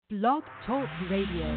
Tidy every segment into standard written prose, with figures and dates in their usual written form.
Blog Talk Radio.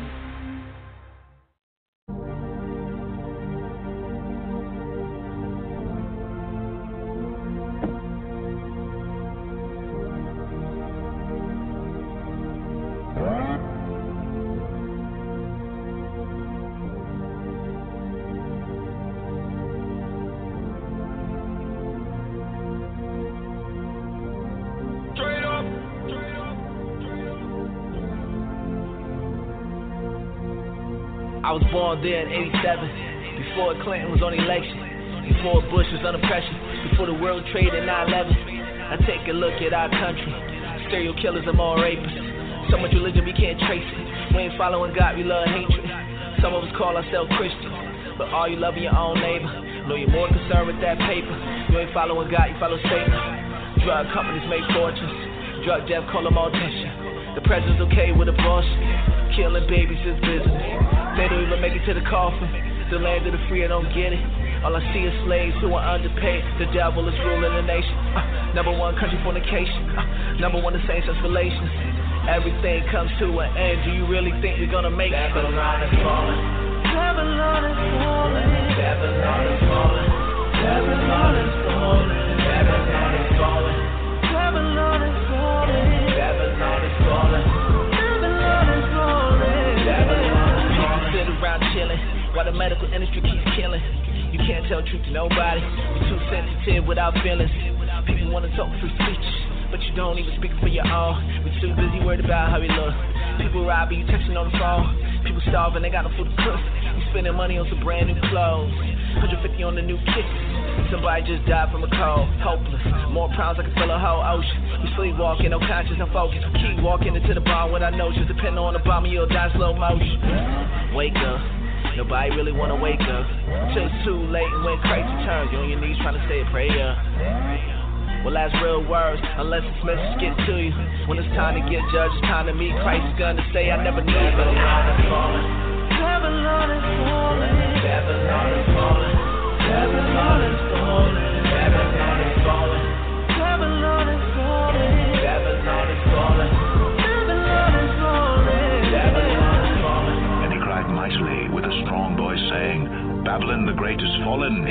I was born there in 87, before Clinton was on election, before Bush was under pressure, before the World Trade in 9/11. I take a look at our country, serial killers and more rapists. So much religion we can't trace it. We ain't following God, we love hatred. Some of us call ourselves Christians, but are you loving your own neighbor? No, you're more concerned with that paper. You ain't following God, you follow Satan. Drug companies make fortunes, drug death, call them mortician. The president's okay with abortion, killing babies is business. They don't even make it to the coffin. The land of the free, I don't get it. All I see is slaves who are underpaid. The devil is ruling the nation. Number one country fornication. Number one, the same-sex relations. Everything comes to an end. Do you really think we're gonna make it? Babylon is falling. Babylon is falling. Babylon is falling. Babylon is falling. Babylon is falling. Babylon is falling. Babylon is falling. Babylon is falling. Babylon. Sit around chilling while the medical industry keeps killing. You can't tell truth to nobody. You're too sensitive without feelings. People want to talk free speech, but you don't even speak for your own. We're too busy worried about how we look. People robbing you, texting on the phone. People starving, they got no food to cook. You spending money on some brand new clothes. 150 on the new kicks. Somebody just died from a cold, hopeless. More problems, I can fill a whole ocean. We sleepwalking, no conscience, no focus. We keep walking into the bar with our notions. Depending on the bomb, you'll die slow motion. Wake up, nobody really wanna wake up. Till it's too late and when crazy turns, you on your knees trying to say a prayer. Well, that's real words, unless this message gets to you. When it's time to get judged, it's time to meet Christ. Is gonna say, I never knew. Babylon is falling. Babylon is falling. Babylon is falling. Babylon is falling. Babylon is falling. Babylon is falling. Babylon is falling. Babylon is falling. Babylon is falling. And he cried mightily with a strong voice, saying, Babylon the great is fallen,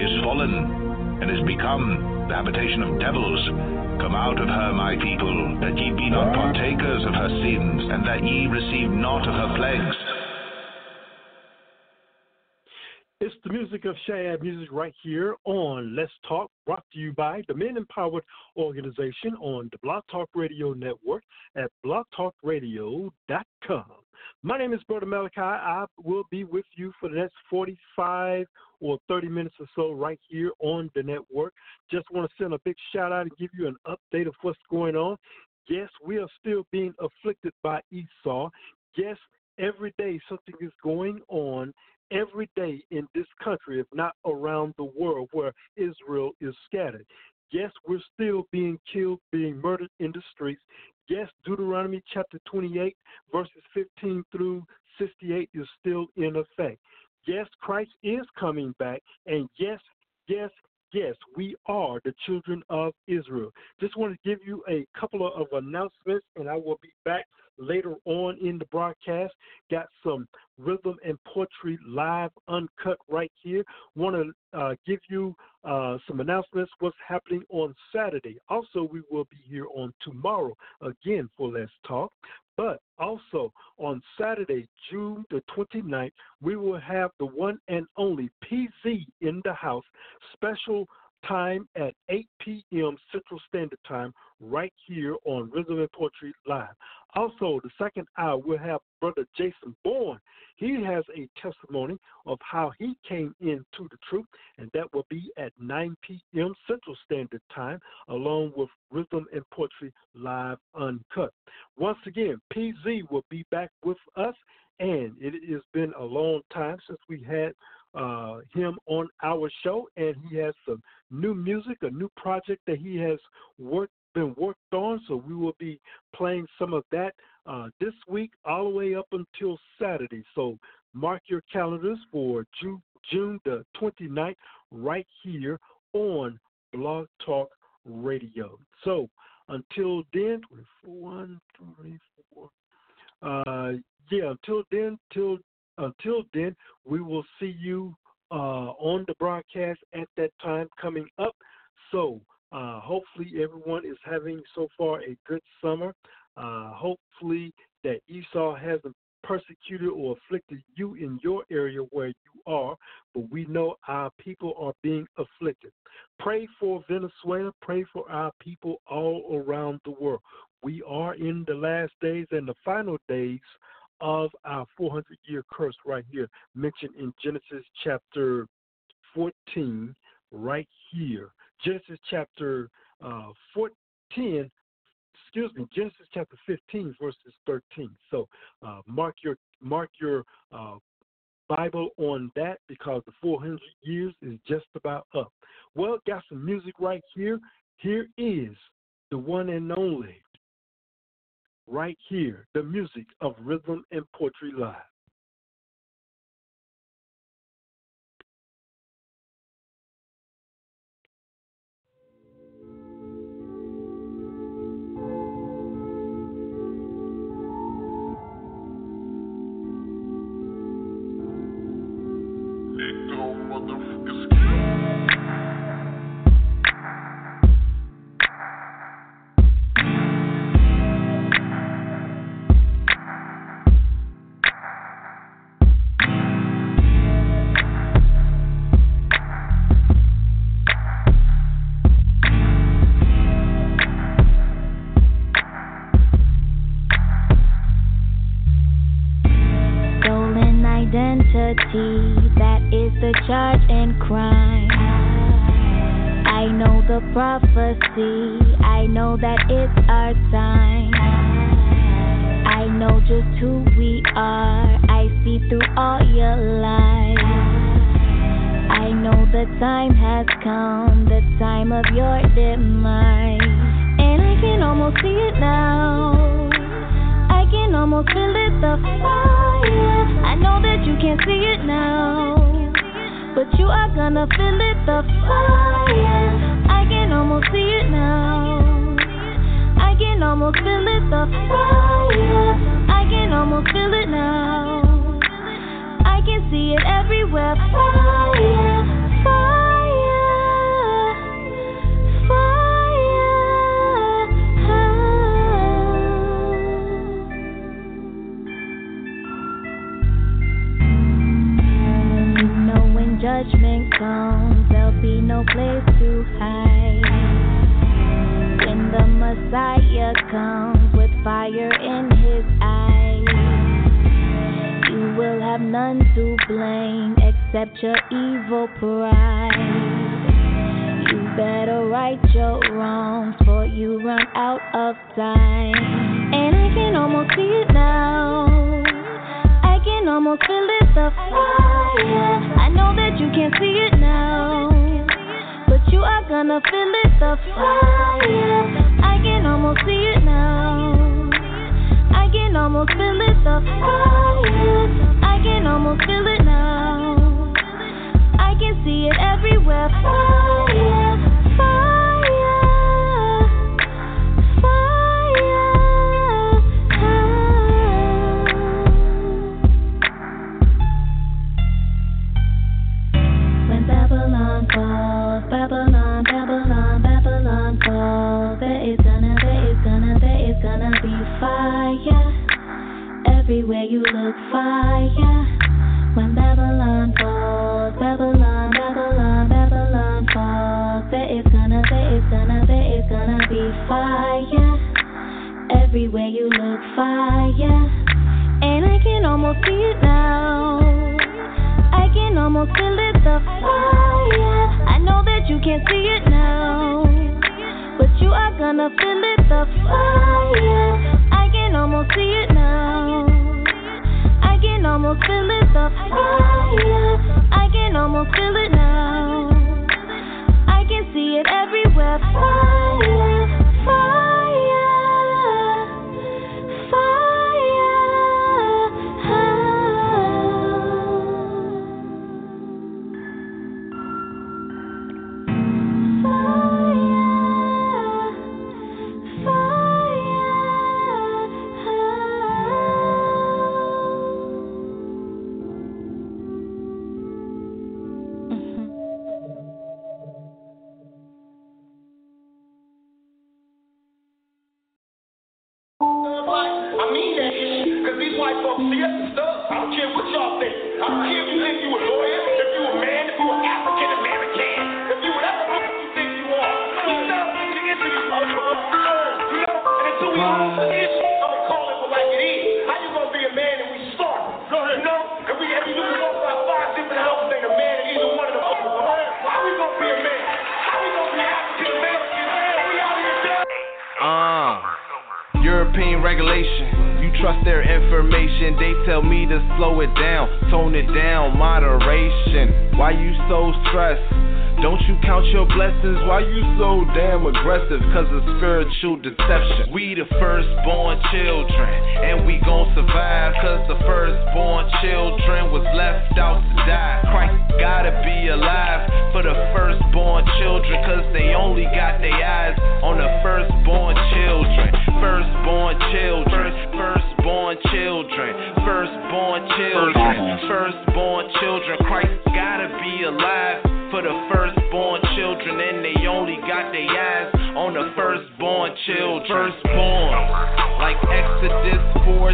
and is become the habitation of devils. Come out of her, my people, that ye be not partakers of her sins, and that ye receive not of her plagues. It's the music of Shad Music right here on Let's Talk, brought to you by the Men Empowered Organization on the Blog Talk Radio Network at blogtalkradio.com. My name is Brother Malachi. I will be with you for the next 45 or 30 minutes or so right here on the network. Just want to send a big shout out and give you an update of what's going on. Yes, we are still being afflicted by Esau. Yes, every day something is going on. Every day in this country, if not around the world, where Israel is scattered. Yes, we're still being killed, being murdered in the streets. Yes, Deuteronomy chapter 28, verses 15 through 68 is still in effect. Yes, Christ is coming back. And yes, we are the children of Israel. Just want to give you a couple of announcements, and I will be back later on in the broadcast. Got some rhythm and poetry live uncut right here. Want to give you some announcements what's happening on Saturday. Also, we will be here on tomorrow again for Let's Talk. But also on Saturday, June the 29th, we will have the one and only PZ in the house, special time at 8 p.m. Central Standard Time right here on Rhythm and Poetry Live. Also, the second hour, we'll have Brother Jason Bourne. He has a testimony of how he came into the truth, and that will be at 9 p.m. Central Standard Time, along with Rhythm and Poetry Live Uncut. Once again, PZ will be back with us, and it has been a long time since we had him on our show, and he has some new music, a new project that he has been worked on, so we will be playing some of that this week all the way up until Saturday. So mark your calendars for June the 29th right here on Blog Talk Radio. So until then, 1, 3, 4, Yeah, until then, we will see you on the broadcast at that time coming up. So hopefully everyone is having so far a good summer. Hopefully that Esau hasn't persecuted or afflicted you in your area where you are, but we know our people are being afflicted. Pray for Venezuela. Pray for our people all around the world. We are in the last days and the final days of our 400-year curse right here, mentioned in Genesis chapter 14, right here. Genesis chapter 15, verses 13. So mark your Bible on that because the 400 years is just about up. Well, got some music right here. Here is the one and only, right here, the music of Rhythm and Poetry Live. That is the charge and crime. I know the prophecy. I know that it's our time. I know just who we are. I see through all your lies. I know the time has come, the time of your demise. And I can almost see it now. I can almost feel it, the fire. I know that you can't see it now, but you are gonna feel it, the fire. I can almost see it now. I can almost feel it, the fire. I can almost feel it now. I can see it everywhere, fire, fire, fire. Judgment comes, there'll be no place to hide. When the Messiah comes with fire in his eyes, you will have none to blame except your evil pride. You better right your wrongs, for you run out of time. And I can almost see it now. I can almost feel it, the fire. I know that you can't see it now, but you are gonna feel it, the fire. I can almost see it now. I can almost feel it, the fire. I can almost feel it now. I can see it everywhere, fire, fire. Babylon, Babylon, Babylon falls. There is gonna be fire. Everywhere you look, fire. When Babylon falls, Babylon, Babylon, Babylon falls. There is gonna be fire. Everywhere you look, fire. And I can almost see it now. I can almost feel it, the fire. I know that you can't see it now, but you are gonna feel it, the fire. I can almost see it now. I can almost feel it, the fire. I can almost feel it now. I can see it everywhere, fire, fire, fire. Fire, fire. white folks see us and stuff. I don't care what y'all think. I don't care if you think you a lawyer, if you a man, if you an African American, if you whatever you think you are. You know, you get to these motherfuckers, you know, and until we all issue, I'm gonna call it like it is. How you gonna be a man and we start? You know, and we talk about 5 different houses ain't a man in either one of them. Why we gonna be a man? How we gonna be African American? We out here European regulation. You trust their information. They tell me to slow it down, tone it down, moderation. Why you so stressed? Don't you count your blessings? Why you so damn aggressive? Cause of spiritual deception. We the firstborn children, and we gon' survive. Cause the firstborn children was left out to die. Christ gotta be alive for the firstborn children. Cause they only got their eyes on the firstborn children. Firstborn children, firstborn children, firstborn children, firstborn children. Christ gotta be alive for the firstborn children, and they only got their eyes on the firstborn children. Firstborn, like Exodus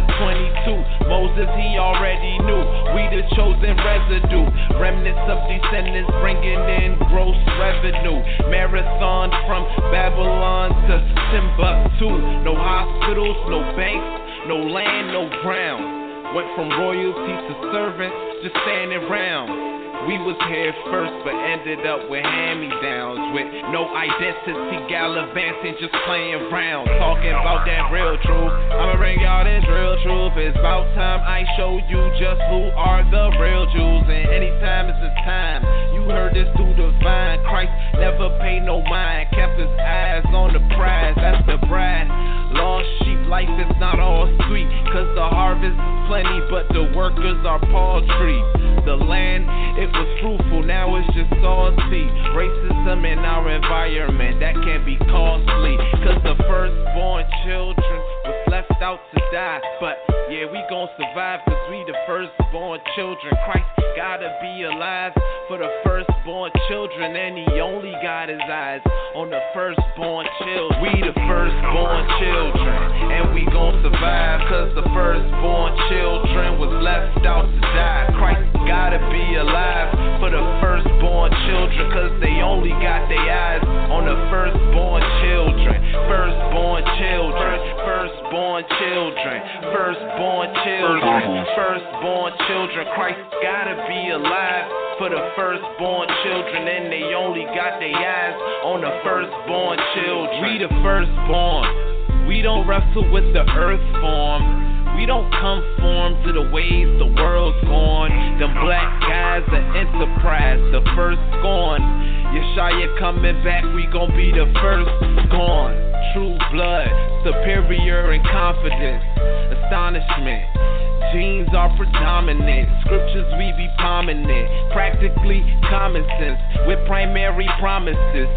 4:22. Moses, he already knew we the chosen residue. Remnants of descendants bringing in gross revenue. Marathon from Babylon to Timbuktu. No hospitals, no banks, no land, no ground. Went from royalty to servants, just standing round. We was here first, but ended up with hand-me-downs with no identity, gallivanting, just playing round, talking about that real truth. I'ma bring y'all this real truth. It's about time I show you just who are the real Jews, and anytime is the time. You heard this through the vine. Christ never paid no mind, kept his eyes on the prize. That's the bride. Lost sheep life is not all sweet, cause the harvest is plenty, but the workers are paltry. The land, it was fruitful, now it's just salty. Racism in our environment, that can be costly. Cause the firstborn children was left out to die. But yeah, we gon' survive cause we the firstborn children. Christ gotta be alive for the firstborn children, and he only got his eyes on the firstborn children. We the firstborn children, and we gon' survive cause the firstborn children was left out to die. Christ gotta be alive for the firstborn children, cause they only got their eyes on the firstborn children. Firstborn children, firstborn children, firstborn children, firstborn children. Christ gotta be alive for the firstborn children, and they only got their eyes on the firstborn children. We the firstborn. We don't wrestle with the earth form. We don't conform to the ways the world's gone. Them black guys are enterprise, the first gone. Yeshaya coming back, we gon' be the first gone. True blood, superior in confidence, astonishment. Genes are predominant, scriptures we be prominent. Practically common sense, with primary promises,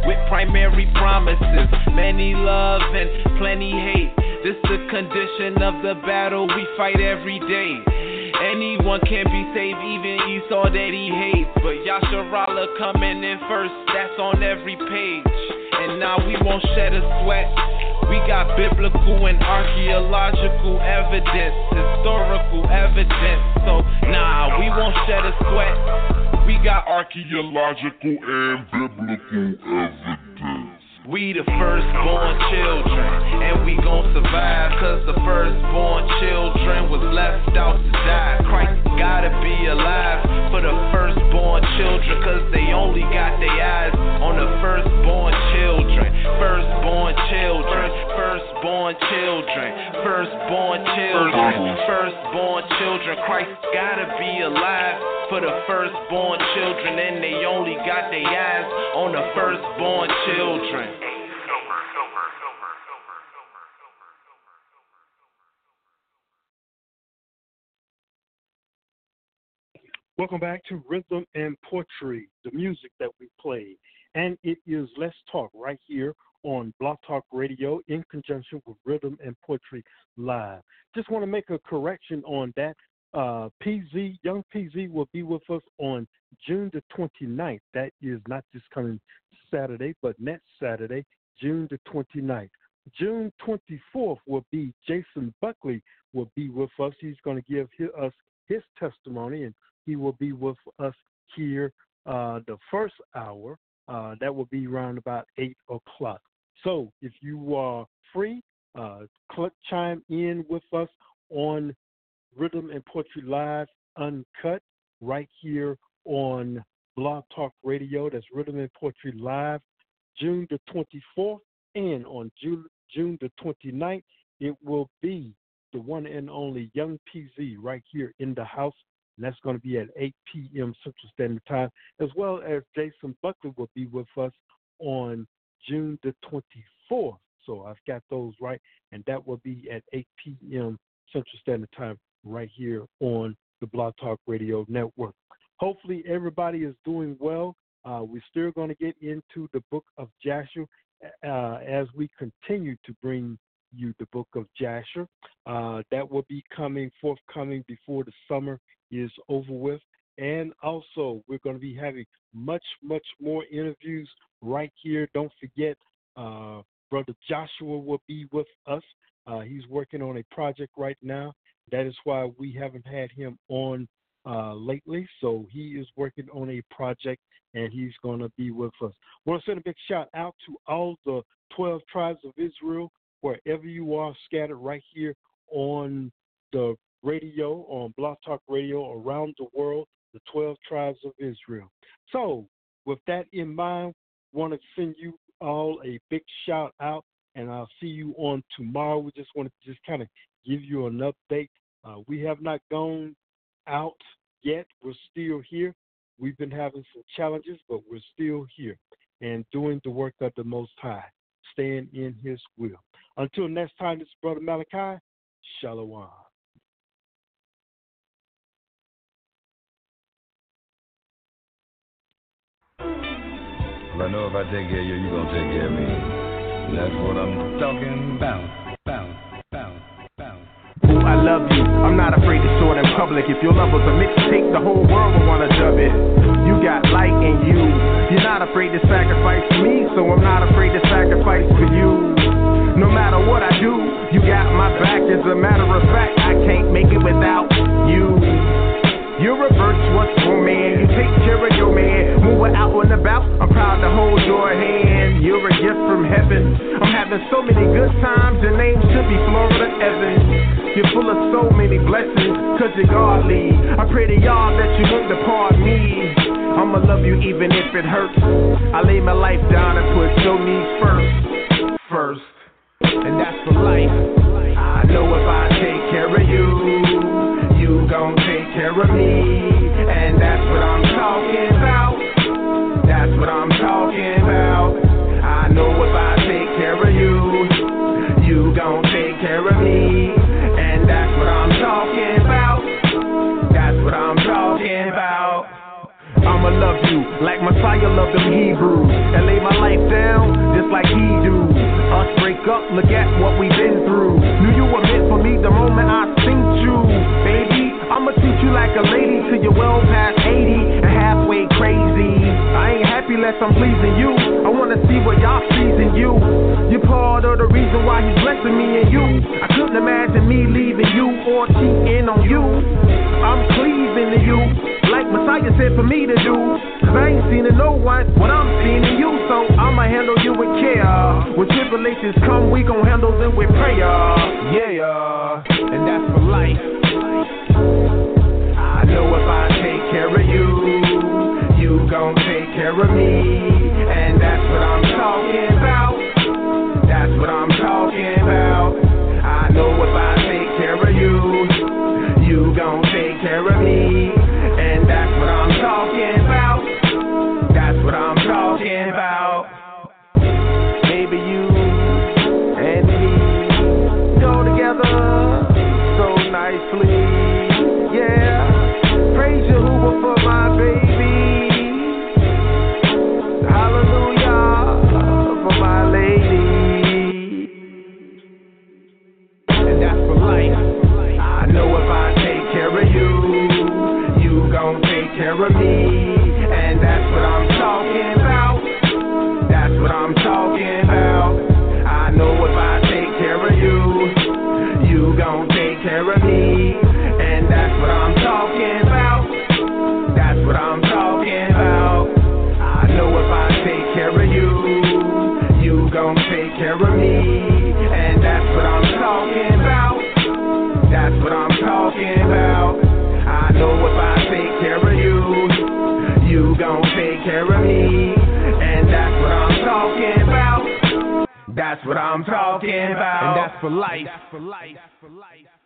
Many love and plenty hate. This the condition of the battle we fight every day. Anyone can be saved, even Esau that he hates. But Yasharallah coming in first, that's on every page. And now we won't shed a sweat. We got biblical and archaeological evidence, historical evidence. So nah, we won't shed a sweat. We got archaeological and biblical evidence. We the firstborn children, and we gon' survive, cause the firstborn children was left out to die. Christ gotta be alive for the firstborn children, cause they only got their eyes on the firstborn children. Firstborn children, firstborn children, firstborn children, firstborn children. Christ gotta be alive for the firstborn children, and they only got their eyes on the firstborn children. Welcome back to Rhythm and Poetry, the music that we play. And it is Let's Talk right here on Blog Talk Radio in conjunction with Rhythm and Poetry Live. Just want to make a correction on that. Young PZ will be with us on June the 29th. That is not this coming Saturday, but next Saturday, June the 29th. June 24th will be Jason Buckley will be with us. He's going to give us his testimony, and he will be with us here the first hour. That will be around about 8 o'clock. So if you are free, chime in with us on Rhythm and Poetry Live Uncut right here on Blog Talk Radio. That's Rhythm and Poetry Live, June the 24th. And on June the 29th, it will be the one and only Young PZ right here in the house. And that's going to be at 8 p.m. Central Standard Time, as well as Jason Buckley will be with us on June the 24th. So I've got those right, and that will be at 8 p.m. Central Standard Time right here on the Blog Talk Radio Network. Hopefully everybody is doing well. We're still going to get into the book of Jasher as we continue to bring you the book of Jasher. That will be forthcoming before the summer is over with. And also, we're going to be having much, much more interviews right here. Don't forget, Brother Joshua will be with us. He's working on a project right now. That is why we haven't had him on lately. So he is working on a project, and he's going to be with us. I want to send a big shout out to all the 12 tribes of Israel, wherever you are scattered right here on the radio, on Blog Talk Radio around the world, the 12 tribes of Israel. So with that in mind, I want to send you all a big shout out, and I'll see you on tomorrow. We just want to just kind of give you an update. We have not gone out yet. We're still here. We've been having some challenges, but we're still here and doing the work of the Most High, staying in His will. Until next time, this is Brother Malachi. Shalom. I know if I take care of you, you're going to take care of me. And that's what I'm talking about. Ooh, I love you. I'm not afraid to show it in public. If your love was a mixtape, the whole world would want to dub it. You got light in you. You're not afraid to sacrifice for me, so I'm not afraid to sacrifice for you. No matter what I do, you got my back. As a matter of fact, I can't make it without you. You're a virtuous woman, you take care of your man. When we're out and about, I'm proud to hold your hand. You're a gift from heaven. I'm having so many good times, your name should be Florida Evans. You're full of so many blessings, cause you're godly. I pray to y'all that you won't depart me. I'ma love you even if it hurts. I lay my life down and put your needs first. And that's for life. I know if I take care of you, you gon' take care of me, and that's what I'm talking about. That's what I'm talking about. I know if I take care of you, you gon' take care of me, and that's what I'm talking about. That's what I'm talking about. I'ma love you like Messiah loved them Hebrews, and lay my life down just like he do. Us break up, look at what we've been through. Knew you were meant for me the moment I synced you, baby. I'ma treat you like a lady till you're well past 80 and halfway crazy. I ain't happy less I'm pleasing you. I wanna see what y'all sees in you. You're part of the reason why he's blessing me and you. I couldn't imagine me leaving you or cheating on you. I'm cleaving to you, like Messiah said for me to do. Cause I ain't seen in no one what I'm seeing in you. So I'ma handle you with care. When tribulations come, we gon' handle them with prayer. Yeah, and that's for life. I know if I take care of you, you gon' take care of me, and that's what I'm talking about. That's what I'm talking about. I know if I take care of you, you gon' take care of me, and that's what I'm talking about. That's what I'm talking about. Baby, you and me go together so nicely. Yeah, praise Jehovah for my baby. Hallelujah for my lady. And that's for life. I know if I take care of you, you gon' take care of me. And that's what I'm talking about. That's what I'm talking about. I know if I That's what I'm talking about. And that's for life.